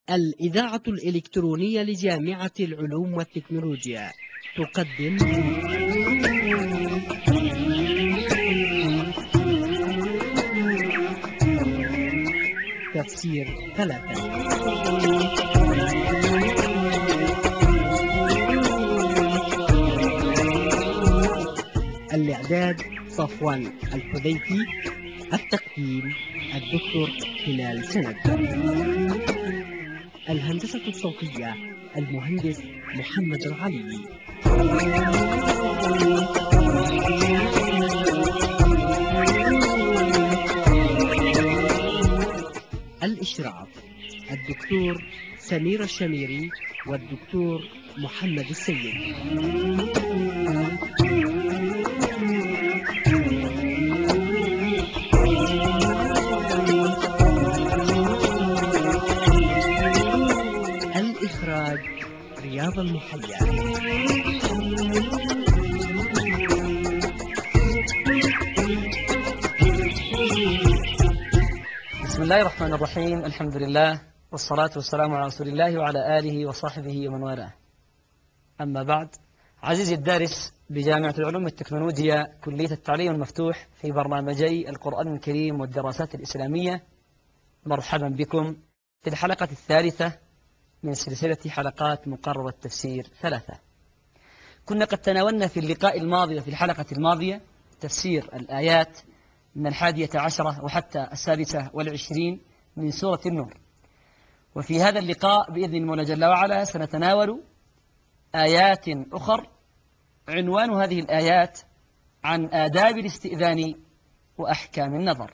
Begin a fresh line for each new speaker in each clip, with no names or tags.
الإذاعة الإلكترونية لجامعة العلوم والتكنولوجيا تقدم تفسير ثلاثة. الإعداد صفوان الحذيفي، التقديم الدكتور هلال سند، الهندسة الصوتية المهندس محمد العلي، الإشراف الدكتور سمير الشميري والدكتور محمد السيد. الإخراج رياض المحيا.
بسم الله الرحمن الرحيم. الحمد لله والصلاة والسلام على رسول الله وعلى آله وصحبه ومن والاه. أما بعد، عزيزي الدارس بجامعة العلوم والتكنولوجيا كلية التعليم المفتوح في برنامجي القرآن الكريم والدراسات الإسلامية، مرحبا بكم في الحلقة الثالثة من سلسلة حلقات مقرر التفسير ثلاثة. كنا قد تناولنا في اللقاء الماضي وفي الحلقة الماضية تفسير الآيات من 11 وحتى 26 من سورة النور، وفي هذا اللقاء بإذن المولى جل وعلا سنتناول آيات أخر عنوان هذه الآيات عن آداب الاستئذان وأحكام النظر.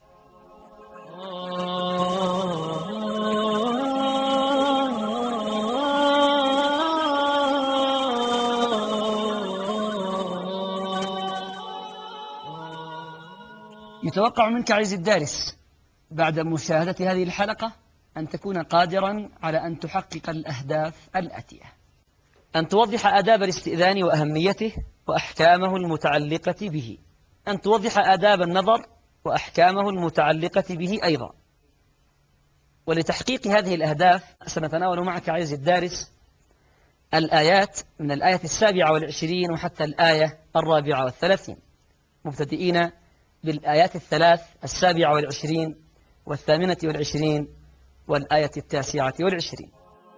يتوقع منك عزيزي الدارس بعد مشاهدة هذه الحلقة أن تكون قادرا على أن تحقق الأهداف الآتية: أن توضح آداب الاستئذان وأهميته وأحكامه المتعلقة به، أن توضح آداب النظر وأحكامه المتعلقة به أيضا. ولتحقيق هذه الأهداف سنتناول معك عزيزي الدارس الآيات من الآية 27 وحتى الآية 34، مبتدئين بالآيات الثلاث 27 و28 والآية 29.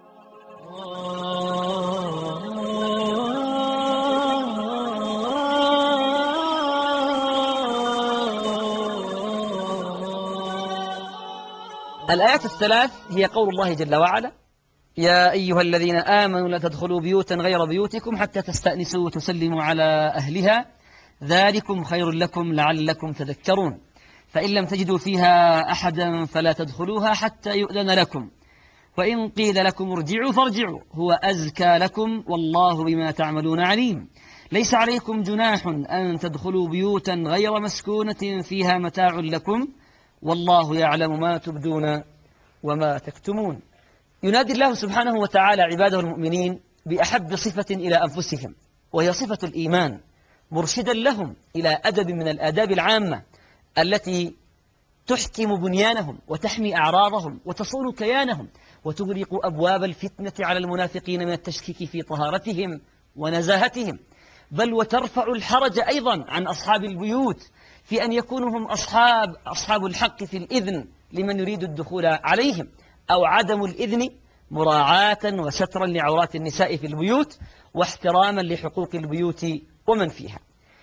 الآيات الثلاث هي قول الله جل وعلا: يا أيها الذين آمنوا لا تدخلوا بيوتا غير بيوتكم حتى تستأنسوا وتسلموا على أهلها ذلكم خير لكم لعلكم تذكرون، فإن لم تجدوا فيها أحدا فلا تدخلوها حتى يؤذن لكم، وإن قيل لكم ارجعوا فارجعوا هو أزكى لكم والله بما تعملون عليم. ليس عليكم جناح أن تدخلوا بيوتا غير مسكونة فيها متاع لكم والله يعلم ما تبدون وما تكتمون. ينادي الله سبحانه وتعالى عباده المؤمنين بأحب صفة إلى أنفسهم، وهي صفة الإيمان، مرشدا لهم إلى أدب من الآداب العامة التي تحكم بنيانهم وتحمي أعراضهم وتصون كيانهم وتغلق أبواب الفتنة على المنافقين من التشكيك في طهارتهم ونزاهتهم، بل وترفع الحرج أيضا عن أصحاب البيوت في أن يكونوا هم أصحاب الحق في الإذن لمن يريد الدخول عليهم، أو عدم الإذن مراعاة وسترا لعورات النساء في البيوت واحتراما لحقوق البيوت ومن فيها،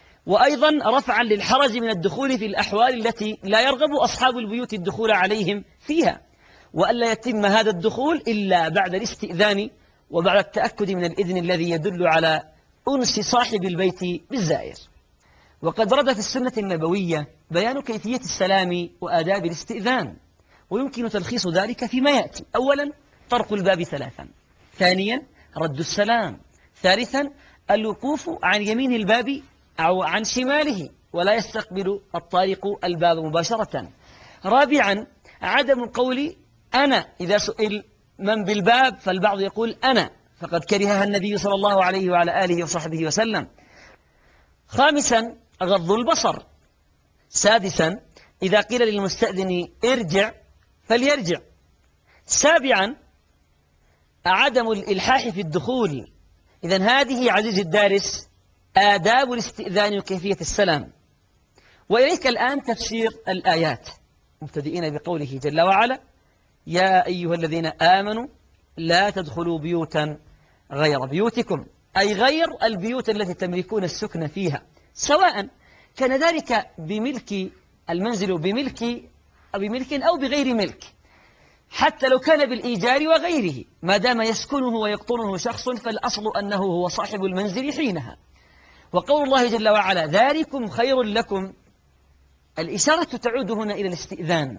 وأيضا رفعا للحرج من الدخول في الأحوال التي لا يرغب أصحاب البيوت الدخول عليهم فيها، وألا يتم هذا الدخول إلا بعد الاستئذان وبعد التأكد من الإذن الذي يدل على أنس صاحب البيت بالزائر. وقد ورد في السنة النبوية بيان كيفية السلام وآداب الاستئذان، ويمكن تلخيص ذلك فيما يأتي: أولا طرق الباب 3، ثانيا رد السلام، ثالثا الوقوف عن يمين الباب أو عن شماله ولا يستقبل الطارق الباب مباشرة، رابعا عدم قول أنا إذا سئل من بالباب فالبعض يقول أنا، فقد كرهها النبي صلى الله عليه وعلى آله وصحبه وسلم، خامسا غض البصر، سادسا إذا قيل للمستأذن ارجع فليرجع، سابعا عدم الإلحاح في الدخول. إذن هذه عزيزي الدارس آداب الاستئذان وكيفية السلام. وإليك الآن تفسير الآيات، مبتدئين بقوله جل وعلا: يا أيها الذين آمنوا لا تدخلوا بيوتا غير بيوتكم، أي غير البيوت التي تملكون السكن فيها، سواء كان ذلك بملك المنزل بملك أو بغير ملك، حتى لو كان بالإيجار وغيره، ما دام يسكنه ويقطنه شخص فالأصل أنه هو صاحب المنزل حينها. وقول الله جل وعلا: ذلكم خير لكم، الإشارة تعود هنا إلى الاستئذان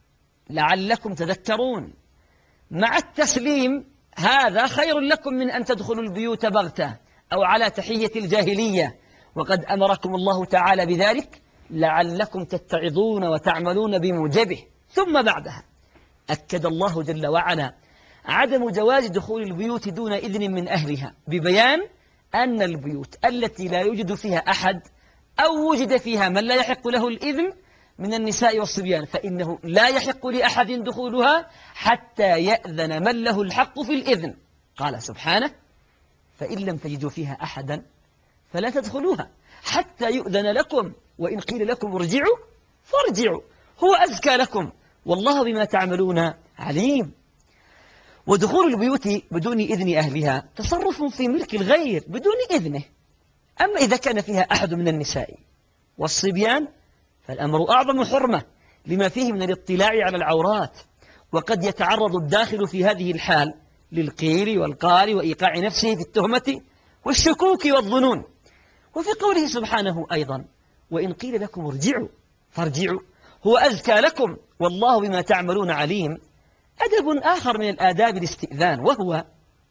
لعلكم تذكرون، مع التسليم هذا خير لكم من أن تدخلوا البيوت بغتة أو على تحية الجاهلية، وقد أمركم الله تعالى بذلك لعلكم تتعظون وتعملون بموجبه. ثم بعدها أكد الله جل وعلا عدم جواز دخول البيوت دون إذن من أهلها، ببيان أن البيوت التي لا يوجد فيها أحد أو وجد فيها من لا يحق له الإذن من النساء والصبيان فإنه لا يحق لأحد دخولها حتى يأذن من له الحق في الإذن. قال سبحانه: فإن لم تجدوا فيها أحدا فلا تدخلوها حتى يؤذن لكم، وإن قيل لكم ارجعوا فارجعوا هو أزكى لكم والله بما تعملون عليم. ودخول البيوت بدون إذن أهلها تصرف في ملك الغير بدون إذنه. أما إذا كان فيها أحد من النساء والصبيان فالأمر أعظم حرمة لما فيه من الاطلاع على العورات، وقد يتعرض الداخل في هذه الحال للقيل والقال وإيقاع نفسه في التهمة والشكوك والظنون. وفي قوله سبحانه أيضا: وإن قيل لكم ارجعوا فارجعوا هو أزكى لكم والله بما تعملون عليم. أدب آخر من الآداب الاستئذان، وهو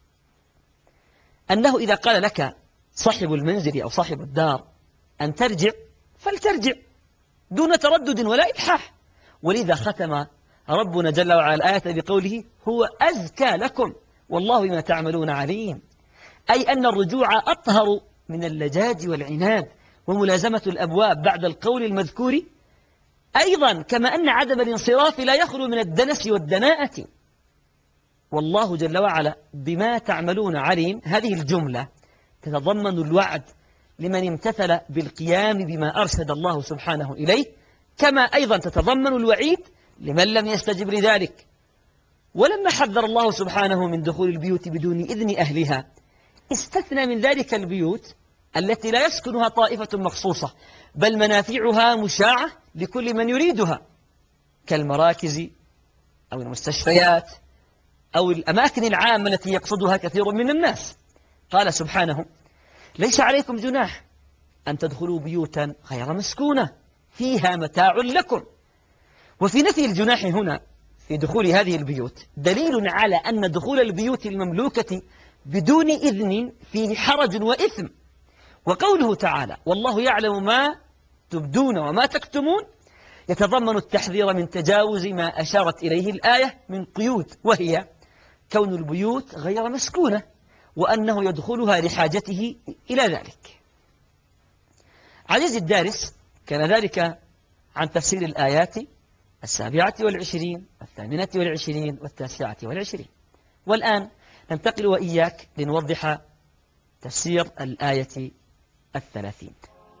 أنه إذا قال لك صاحب المنزل أو صاحب الدار أن ترجع فلترجع دون تردد ولا إلحاح. ولذا ختم ربنا جل وعلا الآية بقوله: هو أزكى لكم والله بما تعملون عليم، أي أن الرجوع أطهر من اللجاج والعناد وملازمة الأبواب بعد القول المذكور، أيضا كما أن عدم الانصراف لا يخلو من الدنس والدناءة. والله جل وعلا بما تعملون عليم، هذه الجملة تتضمن الوعد لمن امتثل بالقيام بما أرشد الله سبحانه إليه، كما أيضا تتضمن الوعيد لمن لم يستجب لذلك. ولما حذر الله سبحانه من دخول البيوت بدون إذن أهلها استثنى من ذلك البيوت التي لا يسكنها طائفة مخصوصة بل منافعها مشاعة لكل من يريدها، كالمراكز أو المستشفيات أو الأماكن العامة التي يقصدها كثير من الناس. قال سبحانه: ليس عليكم جناح أن تدخلوا بيوتا غير مسكونة فيها متاع لكم. وفي نفي الجناح هنا في دخول هذه البيوت دليل على أن دخول البيوت المملوكة بدون إذن فيه حرج وإثم. وقوله تعالى: والله يعلم ما تبدون وما تكتمون، يتضمن التحذير من تجاوز ما أشارت إليه الآية من قيود، وهي كون البيوت غير مسكونة وأنه يدخلها لحاجته إلى ذلك. عزيزي الدارس، كان ذلك عن تفسير الآيات 27 28 29. والآن ننتقل وإياك لنوضح تفسير الآية 30.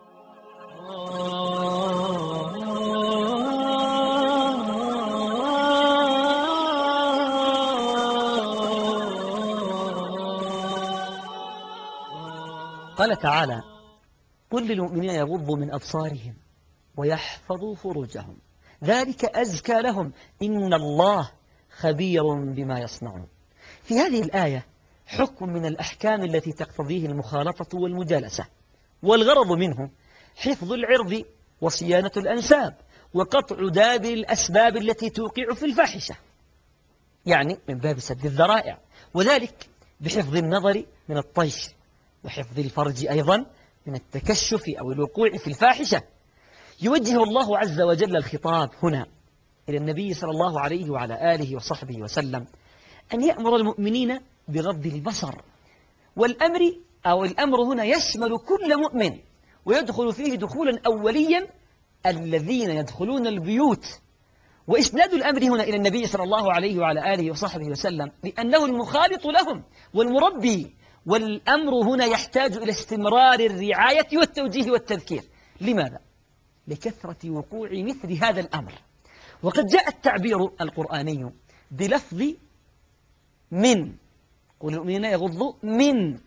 قال تعالى: قل للمؤمنين يغضوا من أبصارهم ويحفظوا فروجهم ذلك أزكى لهم إن الله خبير بما يصنعون. في هذه الآية حكم من الأحكام التي تقتضيه المخالطة والمجالسة، والغرض منه حفظ العرض وصيانة الأنساب وقطع دابر الأسباب التي توقع في الفاحشة، يعني من باب سد الذرائع، وذلك بحفظ النظر من الطيش وحفظ الفرج أيضا من التكشف أو الوقوع في الفاحشة. يوجه الله عز وجل الخطاب هنا إلى النبي صلى الله عليه وعلى آله وصحبه وسلم أن يأمر المؤمنين بغض البصر، الأمر هنا يشمل كل مؤمن، ويدخل فيه دخولا أوليا الذين يدخلون البيوت وإسناد الأمر هنا إلى النبي صلى الله عليه وعلى آله وصحبه وسلم لأنه المخالط لهم والمربي، والأمر هنا يحتاج إلى استمرار الرعاية والتوجيه والتذكير. لماذا؟ لكثرة وقوع مثل هذا الأمر. وقد جاء التعبير القرآني بلفظ من، قل المؤمنين يغضوا من،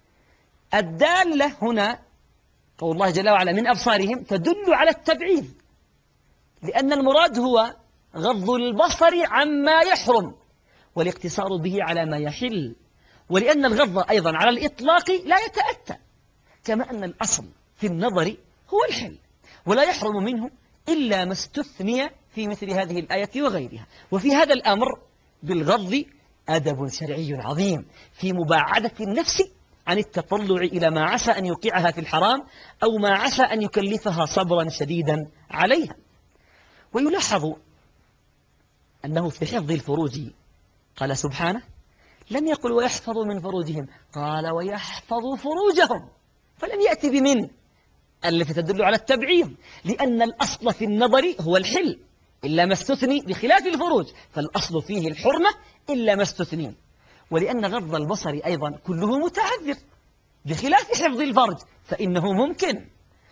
الدالة هنا قول الله جل وعلا من أبصارهم تدل على التبعيض، لأن المراد هو غض البصر عما يحرم والاقتصار به على ما يحل، ولأن الغض أيضا على الإطلاق لا يتأتى، كما أن الأصل في النظر هو الحل ولا يحرم منه إلا ما استثني في مثل هذه الآية وغيرها. وفي هذا الأمر بالغض أدب شرعي عظيم في مباعدة النفس عن التطلع إلى ما عسى أن يوقعها في الحرام أو ما عسى أن يكلفها صبرا شديدا عليها. ويلاحظ أنه في حفظ الفروج قال سبحانه لم يقل ويحفظوا من فروجهم، قال ويحفظوا فروجهم، فلم يأتي بمن التي تدل على التبعيض، لأن الأصل في النظر هو الحل إلا ما استثني، بخلاف الفروج فالأصل فيه الحرمة إلا ما استثني، ولأن غض البصر أيضا كله متعذر بخلاف حفظ الفرج فإنه ممكن.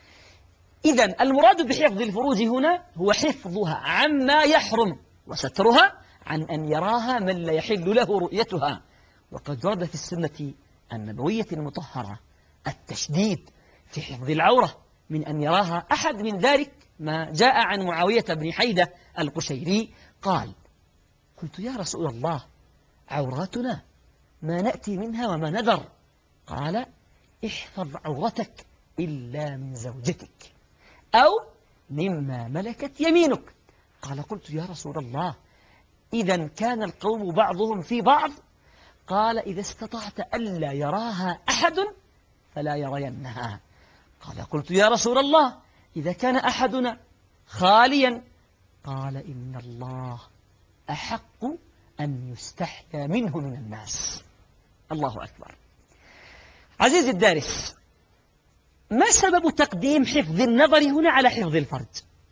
إذن المراد بحفظ الفروج هنا هو حفظها عما يحرم وسترها عن أن يراها من لا يحل له رؤيتها. وقد ورد في السنة النبوية المطهرة التشديد في حفظ العورة من أن يراها أحد، من ذلك ما جاء عن معاوية بن حيدة القشيري قال قلت يا رسول الله عوراتنا ما نأتي منها وما ندر، قال احفظ عورتك إلا من زوجتك أو مما ملكت يمينك. قال قلت يا رسول الله إذا كان القوم بعضهم في بعض؟ قال إذا استطعت ألا يراها أحد فلا يرينها. قال قلت يا رسول الله إذا كان أحدنا خاليا؟ قال إن الله أحق أن يستحيا منه من الناس. الله أكبر. عزيزي الدارس، ما سبب تقديم حفظ النظر هنا على حفظ الفرج؟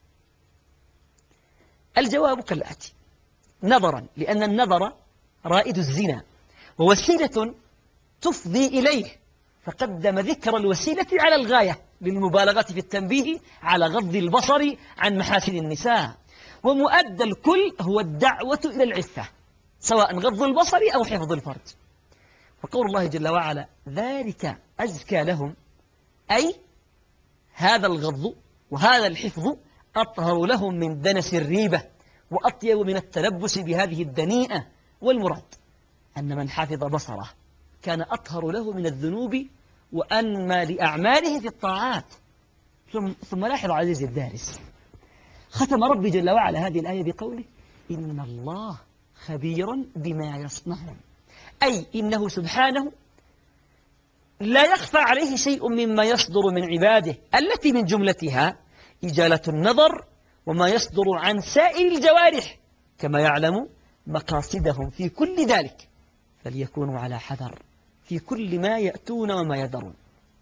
الجواب كالآتي: نظرا لأن النظر رائد الزنا ووسيلة تفضي إليه، فقدم ذكر الوسيلة على الغاية للمبالغة في التنبيه على غض البصر عن محاسن النساء، ومؤدى الكل هو الدعوة إلى العفة سواء غض البصر أو حفظ الفرج. وقول الله جل وعلا ذلك أزكى لهم، أي هذا الغض وهذا الحفظ أطهر لهم من دنس الريبة وأطيب من التلبس بهذه الدنيئة. والمراد أن من حفظ بصره كان أطهر له من الذنوب وأنمى لأعماله في الطاعات. ثم لاحظ عزيزي الدارس، ختم ربي جل وعلا هذه الآية بقوله إن الله خبير بما يصنعون، أي إنه سبحانه لا يخفى عليه شيء مما يصدر من عباده، التي من جملتها إجالة النظر وما يصدر عن سائر الجوارح، كما يعلم مقاصدهم في كل ذلك، فليكونوا على حذر في كل ما يأتون وما يذرون.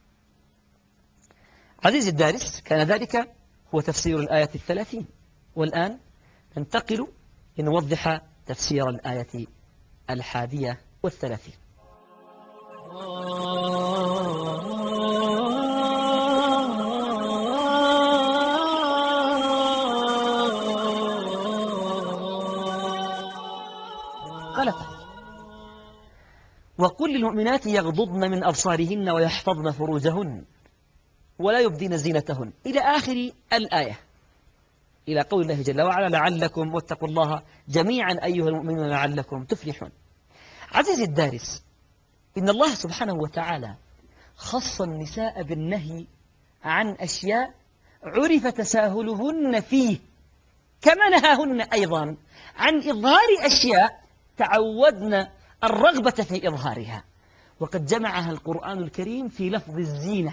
عزيزي الدارس، كان ذلك هو تفسير الآية 30، والآن ننتقل لنوضح تفسير الآية 31. قال وقل للمؤمنات يغضضن من أبصارهن ويحفظن فروجهن ولا يبدين زينتهن إلى آخر الآية، إلى قول الله جل وعلا لعلكم واتقوا الله جميعا أيها المؤمنون لعلكم تفلحون. عزيزي الدارس، إن الله سبحانه وتعالى خص النساء بالنهي عن أشياء عرف تساهلهن فيه، كما نهاهن أيضا عن إظهار أشياء تعودنا الرغبة في إظهارها، وقد جمعها القرآن الكريم في لفظ الزينة.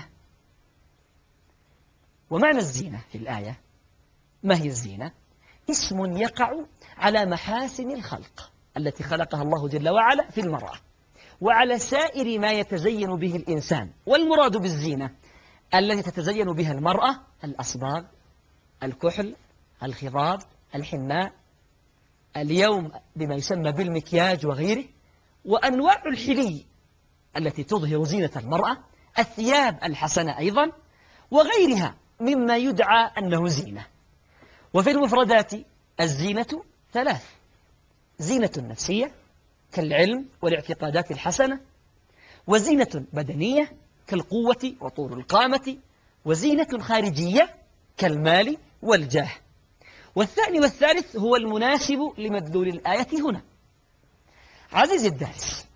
ومعنى الزينة في الآية، ما هي الزينة؟ اسم يقع على محاسن الخلق التي خلقها الله جل وعلا في المرأة، وعلى سائر ما يتزين به الإنسان. والمراد بالزينة التي تتزين بها المرأة الأصباغ، الكحل، الخضاب، الحناء، اليوم بما يسمى بالمكياج وغيره، وأنواع الحلي التي تظهر زينة المرأة، الثياب الحسنة أيضا، وغيرها مما يدعى أنه زينة. وفي المفردات الزينة ثلاث: زينة نفسية كالعلم والاعتقادات الحسنة، وزينة بدنية كالقوة وطول القامة، وزينة خارجية كالمال والجاه. والثاني والثالث هو المناسب لمدلول الآية هنا. عزيزي الدارس،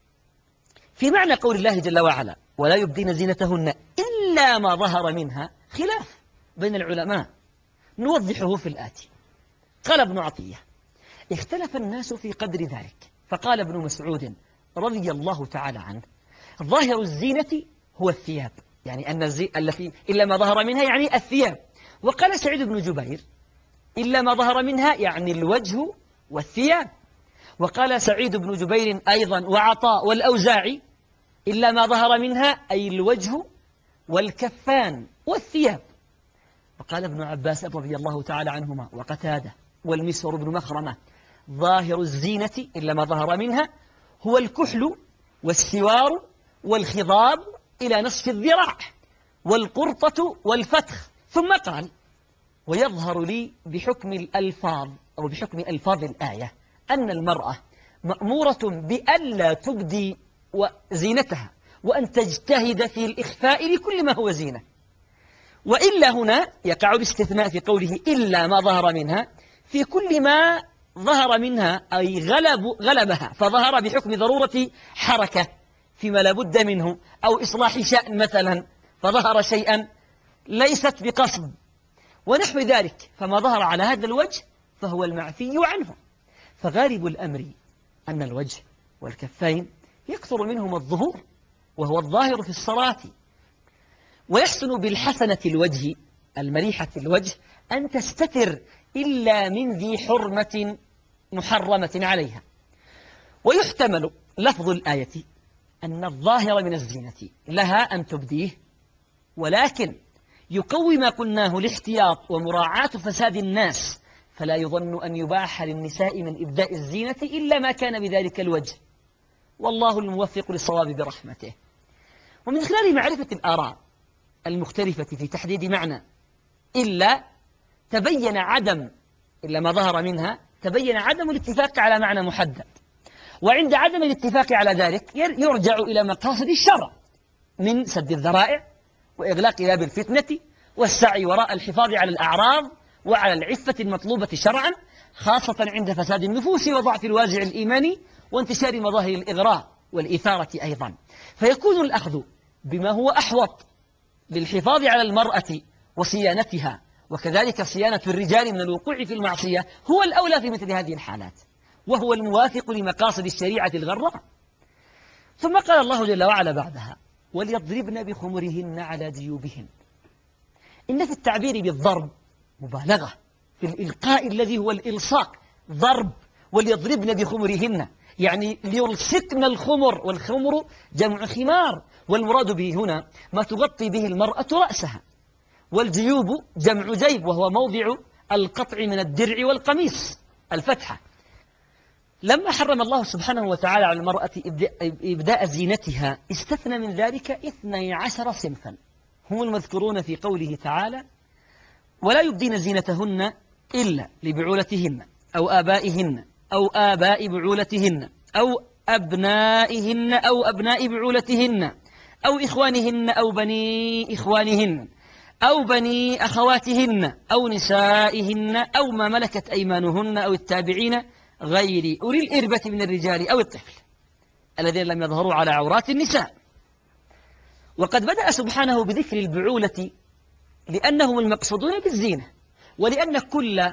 في معنى قول الله جل وعلا ولا يبدين زينتهن إلا ما ظهر منها خلاف بين العلماء نوضحه في الآتي. قال ابن عطية: اختلف الناس في قدر ذلك، فقال ابن مسعود رضي الله تعالى عنه: ظاهر الزينة هو الثياب، يعني أن التي إلا ما ظهر منها يعني الثياب. وقال سعيد بن جبير: إلا ما ظهر منها يعني الوجه والثياب. وقال سعيد بن جبير أيضا وعطاء والأوزاعي: إلا ما ظهر منها أي الوجه والكفان والثياب. وقال ابن عباس رضي الله تعالى عنهما وقتادة والمسور بن مخرمة: ظاهر الزينة إلا ما ظهر منها هو الكحل والسوار والخضاب إلى نصف الذراع والقرطة والفتخ. ثم قال: ويظهر لي بحكم الألفاظ أو بحكم ألفاظ الآية أن المرأة مأمورة بألا تبدي زينتها وأن تجتهد في الإخفاء لكل ما هو زينة. وإلا هنا يقع الاستثناء في قوله إلا ما ظهر منها في كل ما ظهر منها أي غلبها فظهر بحكم ضرورة حركة فيما لا بد منه، أو إصلاح شأن مثلا فظهر شيئا ليست بقصد ونحو ذلك، فما ظهر على هذا الوجه فهو المعفي عنه. فغالب الأمر أن الوجه والكفين يكثر منهما الظهور، وهو الظاهر في الصلاة. ويحسن بالحسنة الوجه المريحة الوجه أن تستتر إلا من ذي حرمة محرمة عليها. ويحتمل لفظ الآية أن الظاهر من الزينة لها أن تبديه، ولكن يقوي ما قلناه الاحتياط ومراعاة فساد الناس، فلا يظن أن يباح للنساء من إبداء الزينة إلا ما كان بذلك الوجه، والله الموفق للصواب برحمته. ومن خلال معرفة الآراء المختلفة في تحديد معنى إلا تبين عدم إلا ما ظهر منها تبين عدم الاتفاق على معنى محدد. وعند عدم الاتفاق على ذلك يرجع إلى مقاصد الشرع من سد الذرائع وإغلاق باب الفتنة والسعي وراء الحفاظ على الأعراض وعلى العفة المطلوبة شرعا، خاصة عند فساد النفوس وضعف الوازع الإيماني وانتشار مظاهر الإغراء والإثارة أيضا. فيكون الأخذ بما هو أحوط للحفاظ على المرأة وصيانتها، وكذلك صيانة الرجال من الوقوع في المعصية، هو الأولى في مثل هذه الحالات، وهو الموافق لمقاصد الشريعة الغراء. ثم قال الله جل وعلا بعدها: وليضربن بخمرهن على جيوبهن. إن في التعبير بالضرب مبالغة في الإلقاء الذي هو الإلصاق، ضرب وليضربن بخمرهن يعني ليلصقن الخمر، والخمر جمع خمار، والمراد به هنا ما تغطي به المرأة رأسها. والجيوب جمع جيب وهو موضع القطع من الدرع والقميص الفتحة. لما حرم الله سبحانه وتعالى على المرأة إبداء زينتها استثنى من ذلك 12 صنفا هم المذكورون في قوله تعالى: ولا يبدين زينتهن إلا لبعولتهن أو آبائهن أو آباء بعولتهن أو أبنائهن أو أبناء بعولتهن أو إخوانهن أو بني إخوانهن أو بني أخواتهن أو نسائهن أو ما ملكت أيمانهن أو التابعين غير أولي الإربة من الرجال أو الطفل الذين لم يظهروا على عورات النساء. وقد بدأ سبحانه بذكر البعولة لأنهم المقصودون بالزينة، ولأن كل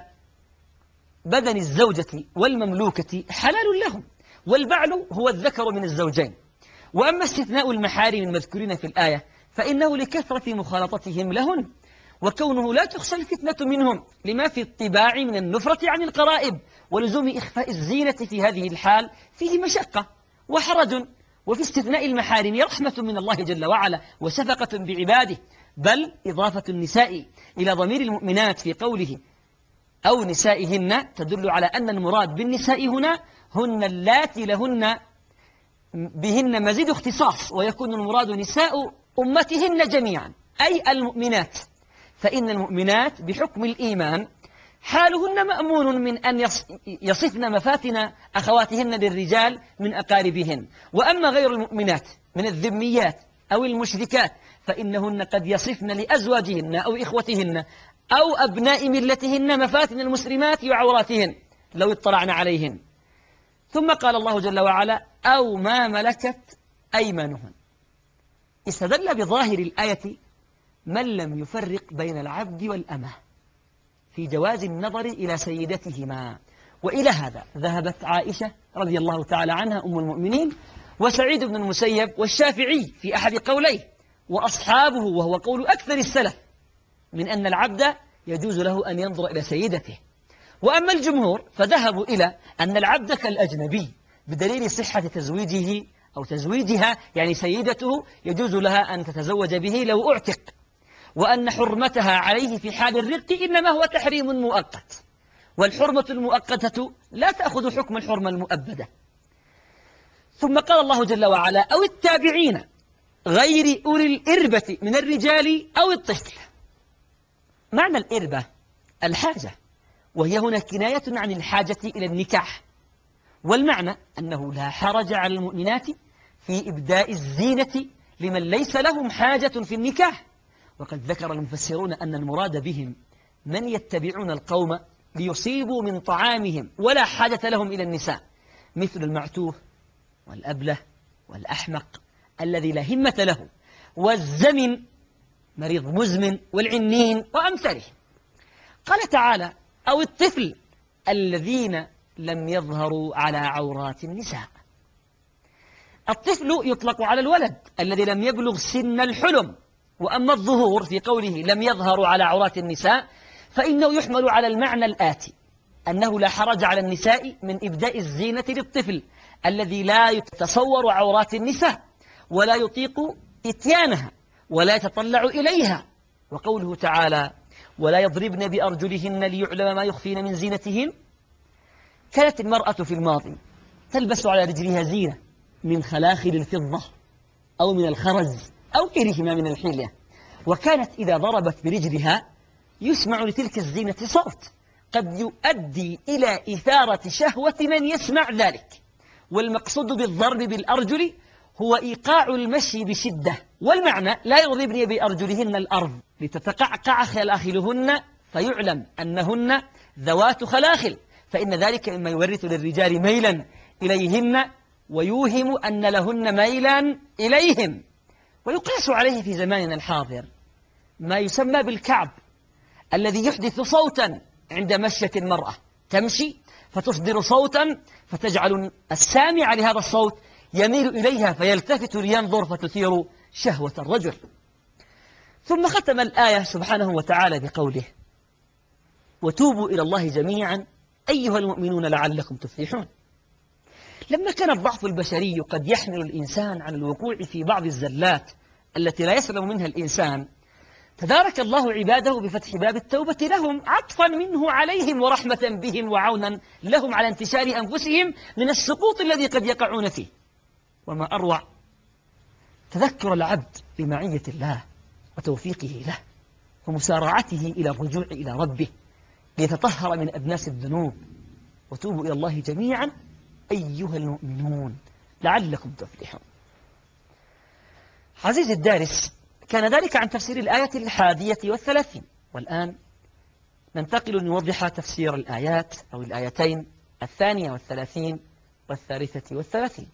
بدن الزوجة والمملوكة حلال لهم، والبعل هو الذكر من الزوجين. وأما استثناء المحارم المذكورين في الآية فإنه لكثرة مخالطتهم لهن، وكونه لا تخشى الفتنة منهم لما في الطباع من النفرة عن القرائب، ولزوم إخفاء الزينة في هذه الحال فيه مشقة وحرج. وفي استثناء المحارم رحمة من الله جل وعلا وشفقة بعباده، بل إضافة النساء إلى ضمير المؤمنات في قوله أو نسائهن تدل على أن المراد بالنساء هنا هن اللاتي لهن بهن مزيد اختصاص، ويكون المراد نساء أمتهن جميعا أي المؤمنات، فإن المؤمنات بحكم الإيمان حالهن مأمون من أن يصفن مفاتن أخواتهن للرجال من أقاربهن. وأما غير المؤمنات من الذميات أو المشركات فإنهن قد يصفن لأزواجهن أو إخوتهن أو أبناء ملتهن مفاتن المسلمات وعوراتهن لو اطلعن عليهن. ثم قال الله جل وعلا أو ما ملكت أيمانهن. استدل بظاهر الآية من لم يفرق بين العبد والأمة في جواز النظر إلى سيدتهما، وإلى هذا ذهبت عائشة رضي الله تعالى عنها أم المؤمنين وسعيد بن المسيب والشافعي في أحد قوليه وأصحابه، وهو قول أكثر السلف، من أن العبد يجوز له أن ينظر إلى سيدته. وأما الجمهور فذهبوا إلى أن العبد كالأجنبي بدليل صحة تزويجه أو تزويجها، يعني سيدته يجوز لها أن تتزوج به لو أعتق، وأن حرمتها عليه في حال الرق إنما هو تحريم مؤقت، والحرمة المؤقتة لا تأخذ حكم الحرمة المؤبدة. ثم قال الله جل وعلا أو التابعين غير أولي الإربة من الرجال أو الطفل. معنى الإربة الحاجة، وهي هنا كناية عن الحاجة إلى النكاح، والمعنى أنه لا حرج على المؤمنات في إبداء الزينة لمن ليس لهم حاجة في النكاح. وقد ذكر المفسرون أن المراد بهم من يتبعون القوم ليصيبوا من طعامهم ولا حاجة لهم إلى النساء، مثل المعتوه والأبله والأحمق الذي لا همة له، والزمن مريض مزمن، والعنين وأمثاله. قال تعالى أو الطفل الذين لم يظهروا على عورات النساء. الطفل يطلق على الولد الذي لم يبلغ سن الحلم، وأما الظهور في قوله لم يظهروا على عورات النساء فإنه يحمل على المعنى الآتي، أنه لا حرج على النساء من إبداء الزينة للطفل الذي لا يتصور عورات النساء ولا يطيق إتيانها ولا يتطلع إليها. وقوله تعالى ولا يضربن بأرجلهن ليعلم ما يخفين من زينتهن. كانت المرأة في الماضي تلبس على رجلها زينة من خلاخل الفضة أو من الخرز أو غيرهما من الحلية، وكانت إذا ضربت برجلها يسمع لتلك الزينة صوت قد يؤدي إلى إثارة شهوة من يسمع ذلك. والمقصود بالضرب بالأرجل هو إيقاع المشي بشدة، والمعنى لا يضربن بأرجلهن الأرض لتتقعقع خلاخلهن فيعلم أنهن ذوات خلاخل، فإن ذلك مما يورث للرجال ميلا إليهن ويوهم أن لهن ميلا إليهم. ويقاس عليه في زماننا الحاضر ما يسمى بالكعب الذي يحدث صوتا عند مشية المرأة، تمشي فتصدر صوتا فتجعل السامع لهذا الصوت يميل إليها فيلتفت لينظر فتثير شهوة الرجل. ثم ختم الآية سبحانه وتعالى بقوله وتوبوا إلى الله جميعا أيها المؤمنون لعلكم تفلحون. لما كان الضعف البشري قد يحمل الإنسان على الوقوع في بعض الزلات التي لا يسلم منها الإنسان، تدارك الله عباده بفتح باب التوبة لهم عطفا منه عليهم ورحمة بهم وعونا لهم على انتشار أنفسهم من السقوط الذي قد يقعون فيه. وما أروع تذكر العبد بمعية الله وتوفيقه له ومسارعته إلى الرجوع إلى ربه ليتطهر من أدناس الذنوب. وتوبوا إلى الله جميعا أيها المؤمنون لعلكم تفلحون. عزيزي الدارس، كان ذلك عن تفسير الآية 31. والآن ننتقل لنوضح تفسير الآيات أو الآيتين 32 و33.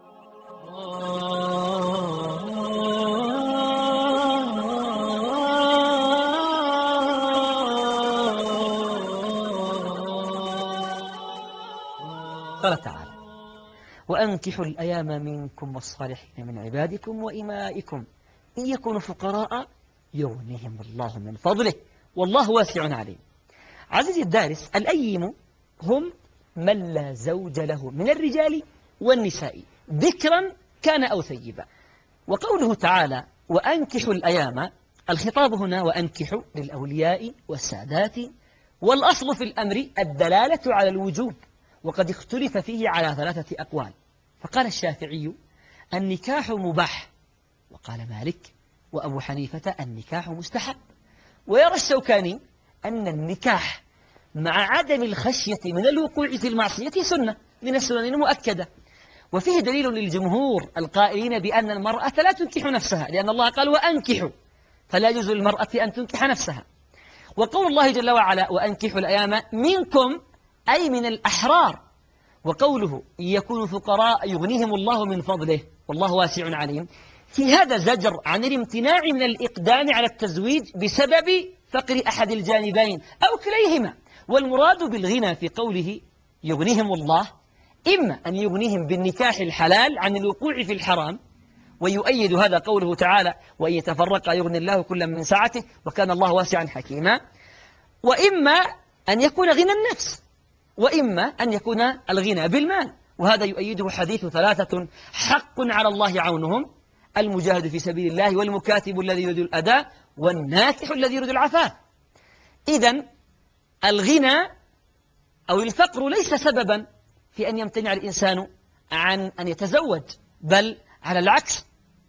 قال تعالى وأنكحوا الأيام منكم والصالحين من عبادكم وإمائكم إن يكونوا فقراء يغنيهم الله من فضله والله واسع عليم. عزيزي الدارس، الأيم هم من لا زوج له من الرجال والنساء ذكرا كان أو ثيبا. وقوله تعالى وأنكحوا الأيام، الخطاب هنا وأنكحوا للأولياء والسادات والأصل في الأمر الدلالة على الوجوب، وقد اختلف فيه على 3 أقوال. فقال الشافعي النكاح مباح، وقال مالك وأبو حنيفة النكاح مستحب، ويرى الشوكاني أن النكاح مع عدم الخشية من الوقوع في المعصية سنة من السنن المؤكدة. وفيه دليل للجمهور القائلين بأن المرأة لا تنكح نفسها، لأن الله قال وأنكحوا، فلا يجوز للمرأة أن تنكح نفسها. وقول الله جل وعلا وأنكحوا الأيام منكم أي من الأحرار، وقوله يكون فقراء يغنيهم الله من فضله والله واسع عليم، في هذا زجر عن الامتناع من الإقدام على التزويج بسبب فقر أحد الجانبين أو كليهما. والمراد بالغنى في قوله يغنيهم الله إما أن يغنيهم بالنكاح الحلال عن الوقوع في الحرام، ويؤيد هذا قوله تعالى وإن يتفرقا يغني الله كلا من سعته وكان الله واسعا حكيما، وإما أن يكون غنى النفس، وإما أن يكون الغنى بالمال. وهذا يؤيده حديث 3 حق على الله عونهم: المجاهد في سبيل الله، والمكاتب الذي يريد الأداء، والناكح الذي يريد العفاف. إذن الغنى أو الفقر ليس سببا في أن يمتنع الإنسان عن أن يتزوج، بل على العكس،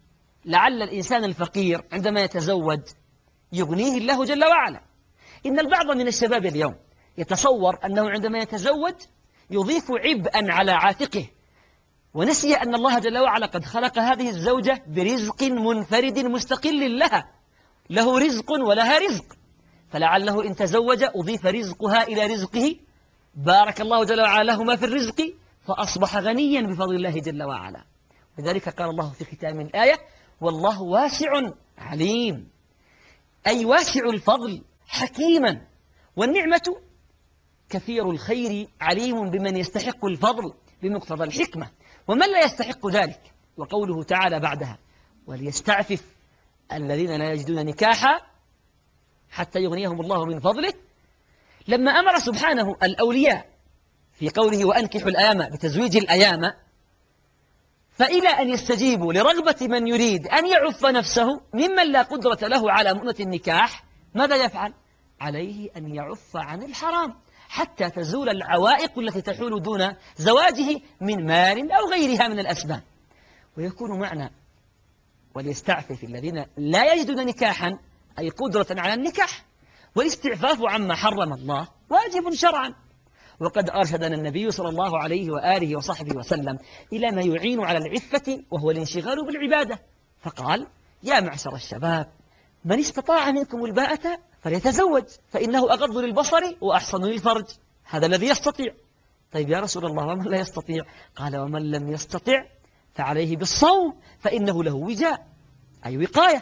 لعل الإنسان الفقير عندما يتزوج يغنيه الله جل وعلا. إن البعض من الشباب اليوم يتصور أنه عندما يتزوج يضيف عبئا على عاتقه، ونسي أن الله جل وعلا قد خلق هذه الزوجة برزق منفرد مستقل لها، له رزق ولها رزق، فلعله إن تزوج أضيف رزقها إلى رزقه، بارك الله جل وعلا لهما في الرزق فأصبح غنيا بفضل الله جل وعلا. لذلك قال الله في ختام الآية والله واسع عليم، أي واسع الفضل حكيما، والنعمة كثير الخير عليم بمن يستحق الفضل بمقتضى الحكمة ومن لا يستحق ذلك. وقوله تعالى بعدها وليستعفف الذين لا يجدون نكاحا حتى يغنيهم الله من فضله، لما أمر سبحانه الأولياء في قوله وأنكحوا الأيام بتزويج الأيام، فإلى أن يستجيبوا لرغبة من يريد أن يعف نفسه ممن لا قدرة له على مؤنة النكاح، ماذا يفعل؟ عليه أن يعف عن الحرام حتى تزول العوائق التي تحول دون زواجه من مال أو غيرها من الأسباب. ويكون معنى وليستعفف الذين لا يجدون نكاحا أي قدرة على النكاح، والاستعفاف عما حرم الله واجب شرعا. وقد أرشدنا النبي صلى الله عليه وآله وصحبه وسلم إلى ما يعين على العفة وهو الانشغال بالعبادة، فقال يا معشر الشباب من استطاع منكم الباءة فليتزوج فإنه أغض للبصر وأحصن للفرج. هذا الذي يستطيع. طيب يا رسول الله ومن لا يستطيع؟ قال ومن لم يستطع فعليه بالصوم فإنه له وجاء أي وقاية.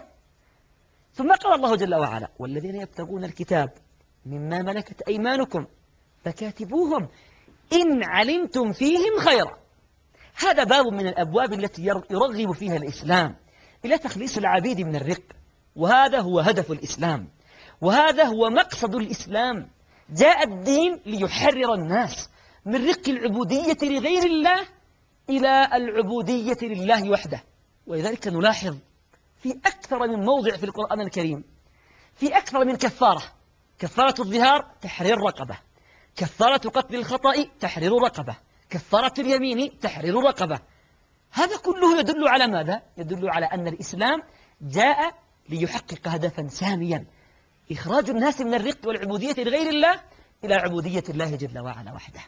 ثم قال الله جل وعلا والذين يبتغون الكتاب مما ملكت أيمانكم فكاتبوهم إن علمتم فيهم خيرا. هذا باب من الأبواب التي يرغب فيها الإسلام إلى تخليص العبيد من الرق، وهذا هو هدف الإسلام، وهذا هو مقصد الإسلام. جاء الدين ليحرر الناس من رق العبودية لغير الله إلى العبودية لله وحده. ولذلك نلاحظ في أكثر من موضع في القرآن الكريم في أكثر من كفارة: كفارة الظهار تحرير رقبة، كفارة قتل الخطأ تحرير رقبة، كفارة اليمين تحرير رقبة. هذا كله يدل على ماذا؟ يدل على أن الإسلام جاء ليحقق هدفا ساميا: إخراج الناس من الرق والعبودية لغير الله إلى عبودية الله جل وعلا وحده.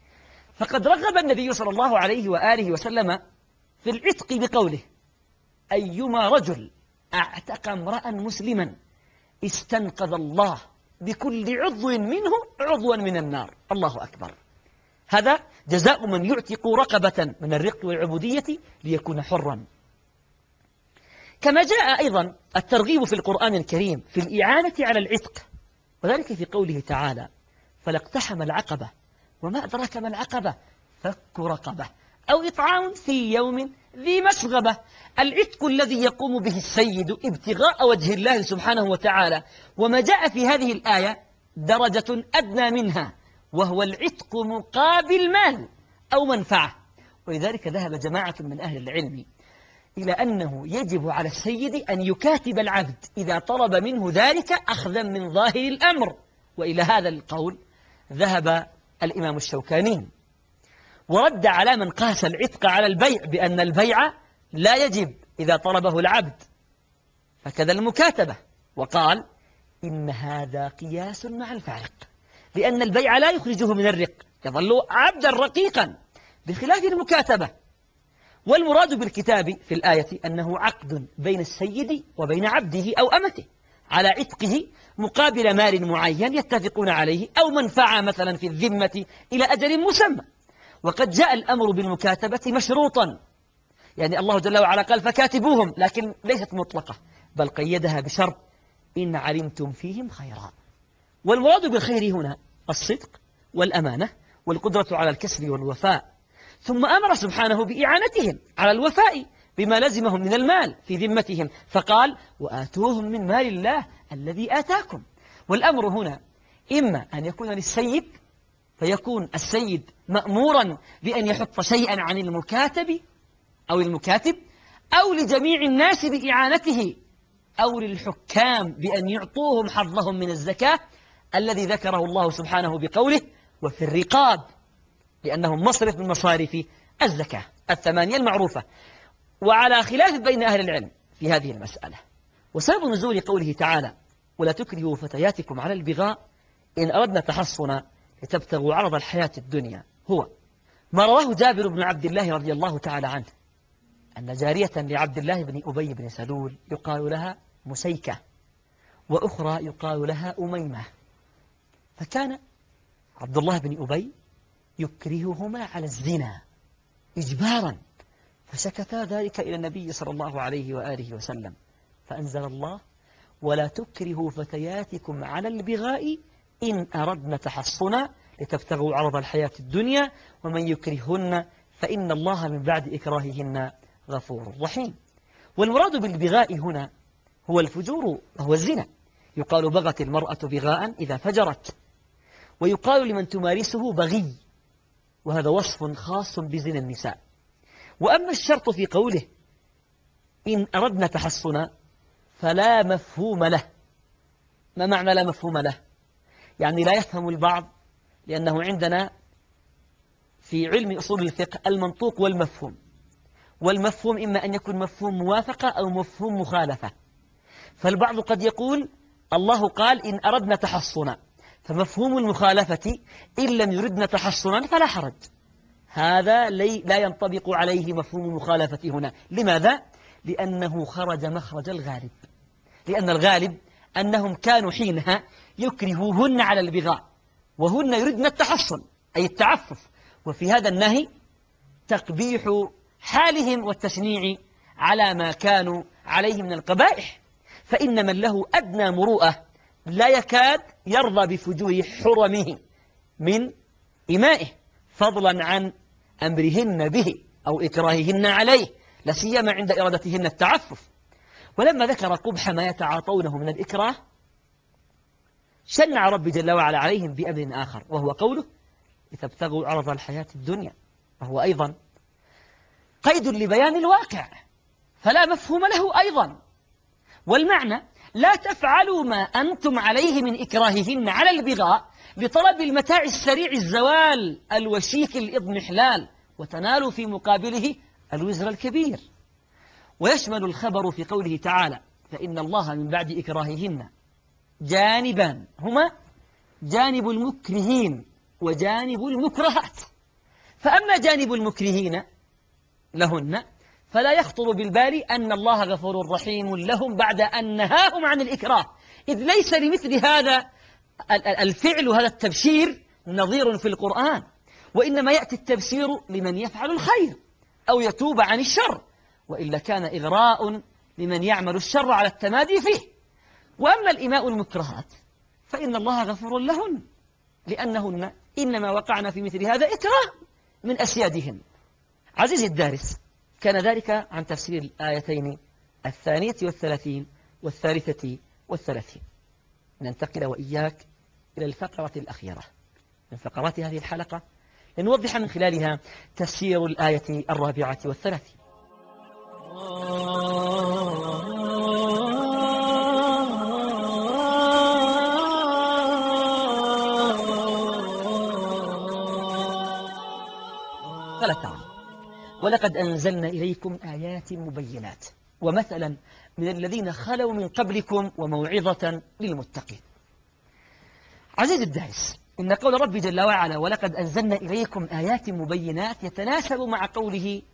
فقد رغب النبي صلى الله عليه وآله وسلم في العتق بقوله أيما رجل أعتق امرأ مسلما استنقذ الله بكل عضو منه عضوا من النار. الله أكبر. هذا جزاء من يعتق رقبة من الرق والعبودية ليكون حرا. كما جاء أيضا الترغيب في القرآن الكريم في الإعانة على العتق، وذلك في قوله تعالى فلا اقتحم العقبة وما أدراك ما العقبة فك رقبة أو إطعام في يوم ذي مسغبة. العتق الذي يقوم به السيد ابتغاء وجه الله سبحانه وتعالى، وما جاء في هذه الآية درجة أدنى منها، وهو العتق مقابل مال أو منفعة. ولذلك ذهب جماعة من أهل العلم إلى أنه يجب على السيد أن يكاتب العبد إذا طلب منه ذلك أخذا من ظاهر الأمر، وإلى هذا القول ذهب الإمام الشوكاني، ورد على من قاس العتق على البيع بأن البيع لا يجب إذا طلبه العبد، فكذا المكاتبة، وقال إن هذا قياس مع الفارق، لأن البيع لا يخرجه من الرق، يظل عبدا رقيقا بخلاف المكاتبة. والمراد بالكتاب في الآية أنه عقد بين السيد وبين عبده أو أمته على عتقه مقابل مال معين يتفقون عليه، أو منفعة مثلا في الذمة إلى أجل مسمى. وقد جاء الأمر بالمكاتبة مشروطا، يعني الله جل وعلا قال فكاتبوهم، لكن ليست مطلقة، بل قيدها بشرط إن علمتم فيهم خيرا. والمراد بالخير هنا الصدق والأمانة والقدرة على الكسب والوفاء. ثم أمر سبحانه بإعانتهم على الوفاء بما لزمهم من المال في ذمتهم، فقال وآتوهم من مال الله الذي آتاكم. والأمر هنا إما أن يكون للسيد فيكون السيد مأمورا بأن يحط شيئا عن المكاتب أو المكاتب، أو لجميع الناس بإعانته، أو للحكام بأن يعطوهم حظهم من الزكاة الذي ذكره الله سبحانه بقوله وفي الرقاب، لأنهم مصرف من مصارف الزكاة الثمانية المعروفة. وعلى خلاف بين أهل العلم في هذه المسألة. وسبب نزول قوله تعالى ولا تكرهوا فتياتكم على البغاء إن أردنا تحصنا لتبتغوا عرض الحياة الدنيا هو ما رواه جابر بن عبد الله رضي الله تعالى عنه أن جارية لعبد الله بن أبي بن سلول يقال لها مسيكة، وأخرى يقال لها أميمة، فكان عبد الله بن أبي يكرههما على الزنا إجبارا، فسكتا ذلك إلى النبي صلى الله عليه وآله وسلم، فأنزل الله ولا تكرهوا فتياتكم على البغاء إن أردنا تحصنا لتبتغوا عرض الحياة الدنيا ومن يكرههن فإن الله من بعد إكراههن غفور رحيم. والمراد بالبغاء هنا هو الفجور وهو الزنا، يقال بغت المرأة بغاء إذا فجرت، ويقال لمن تمارسه بغي، وهذا وصف خاص بزنا النساء. وأما الشرط في قوله إن أردنا تحصنا فلا مفهوم له. ما معنى لا مفهوم له؟ يعني لا يفهم البعض، لأنه عندنا في علم أصول الفقه المنطوق والمفهوم، والمفهوم إما أن يكون مفهوم موافقة أو مفهوم مخالفة. فالبعض قد يقول الله قال إن أردنا تحصنا، فمفهوم المخالفة إن لم يردنا تحصنا فلا حرج، هذا لا ينطبق عليه مفهوم المخالفة هنا. لماذا؟ لأنه خرج مخرج الغالب، لأن الغالب أنهم كانوا حينها يكرهوهن على البغاء وهن يردن التحصن أي التعفف، وفي هذا النهي تقبيح حالهم والتشنيع على ما كانوا عليه من القبائح. فإن من له أدنى مروءة لا يكاد يرضى بفجور حرمه من إمائه، فضلا عن أمرهن به أو إكراههن عليه، لا سيما عند إرادتهن التعفف. ولما ذكر قبح ما يتعاطونه من الإكراه شنع ربي جل وعلا عليهم بأمر آخر، وهو قوله لتبتغوا عرض الحياة الدنيا، وهو أيضا قيد لبيان الواقع فلا مفهوم له أيضا. والمعنى لا تفعلوا ما أنتم عليه من إكراههن على البغاء لطلب المتاع السريع الزوال الوشيك الإضمحلال، وتنالوا في مقابله الوزر الكبير. ويشمل الخبر في قوله تعالى فإن الله من بعد إكراههن جانبان هما جانب المكرهين وجانب المكرهات. فأما جانب المكرهين لهن فلا يخطر بالبال أن الله غفور رحيم لهم بعد أن نهاهم عن الإكراه، إذ ليس لمثل هذا الفعل وهذا التبشير نظير في القرآن، وإنما يأتي التبشير لمن يفعل الخير أو يتوب عن الشر، وإلا كان إغراء لمن يعمل الشر على التمادي فيه. وأما الإماء المكرهات فإن الله غفور لهن، لأنهن إنما وقعن في مثل هذا إكراه من أسيادهن. عزيزي الدارس، كان ذلك عن تفسير الآيتين 32 والثالثة. ننتقل وإياك إلى الفقرة الأخيرة من فقرات هذه الحلقة لنوضح من خلالها تفسير الآية 34. قال تعالى: ولقد أنزلنا إليكم آيات مبينات ومثلا من الذين خلوا من قبلكم وموعظة للمتقين. عزيزي الدارس، إن قول ربي جل وعلا ولقد أنزلنا إليكم آيات مبينات يتناسب مع قوله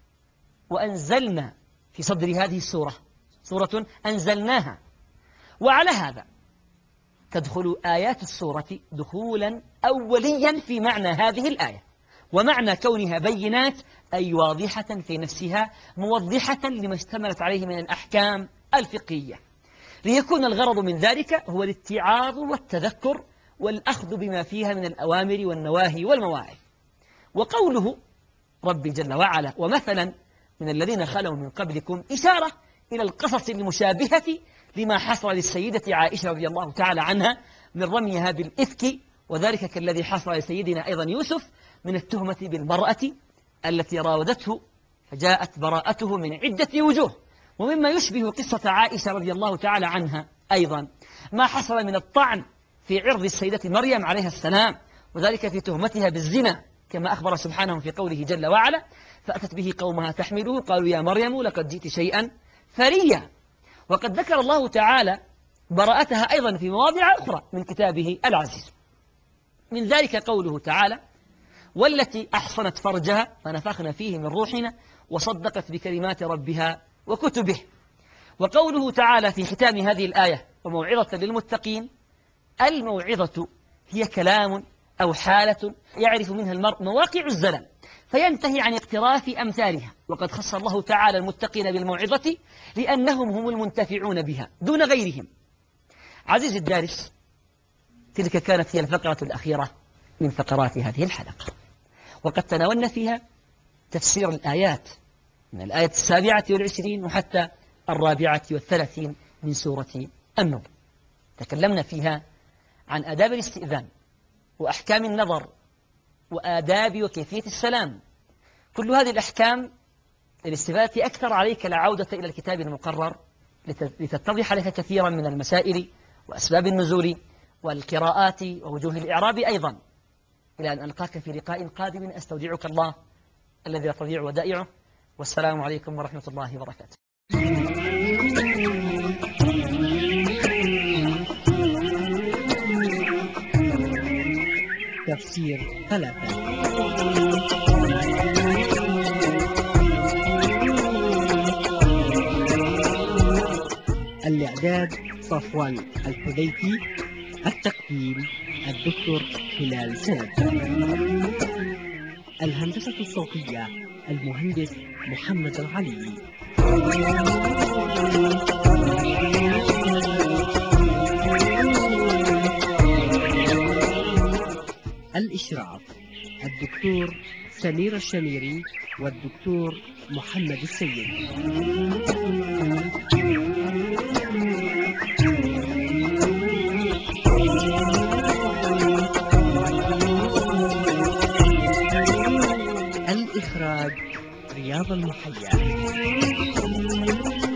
وأنزلنا في صدر هذه السورة، سورة أنزلناها. وعلى هذا تدخل آيات السورة دخولا أوليا في معنى هذه الآية، ومعنى كونها بينات أي واضحة في نفسها موضحة لما اشتملت عليه من الأحكام الفقهية، ليكون الغرض من ذلك هو الاتعاظ والتذكر والأخذ بما فيها من الأوامر والنواهي والمواعظ. وقوله ربي جل وعلا ومثلا من الذين خلوا من قبلكم إشارة إلى القصص المشابهة لما حصل للسيدة عائشة رضي الله تعالى عنها من رميها بالإفك، وذلك كالذي حصل لسيدنا أيضا يوسف من التهمة بالمرأة التي راودته فجاءت براءته من عدة وجوه. ومما يشبه قصة عائشة رضي الله تعالى عنها أيضا ما حصل من الطعن في عرض السيدة مريم عليها السلام، وذلك في تهمتها بالزنا كما أخبر سبحانه في قوله جل وعلا: فأتت به قومها تحمله قالوا يا مريم لقد جئت شيئا فريا. وقد ذكر الله تعالى براءتها أيضا في مواضع أخرى من كتابه العزيز، من ذلك قوله تعالى: والتي أحصنت فرجها فنفخنا فيه من روحنا وصدقت بكلمات ربها وكتبه. وقوله تعالى في ختام هذه الآية: وموعظة للمتقين. الموعظة هي كلام أو حالة يعرف منها المرء مواقع الزلل فينتهي عن اقتراف أمثالها، وقد خص الله تعالى المتقين بالموعظة لأنهم هم المنتفعون بها دون غيرهم. عزيزي الدارس، تلك كانت هي الفقرة الأخيرة من فقرات هذه الحلقة، وقد تناولنا فيها تفسير الآيات من الآية 27 وحتى 34 من سورة النور. تكلمنا فيها عن آداب الاستئذان وأحكام النظر وآداب وكيفية السلام. كل هذه الأحكام للاستفادة أكثر عليك العودة إلى الكتاب المقرر لتتضح لك كثيرا من المسائل وأسباب النزول والقراءات ووجوه الإعراب أيضا. إلى أن ألقاك في لقاء قادم أستودعك الله الذي لا تضيع ودائعه، والسلام عليكم ورحمة الله وبركاته.
تفسير 3. الإعداد صفوان الحديثي، التقديم الدكتور هلال سند، الهندسة الصوتية المهندس محمد العلي، الإشراف الدكتور سمير الشميري والدكتور محمد السيد. الإخراج رياض المحيا.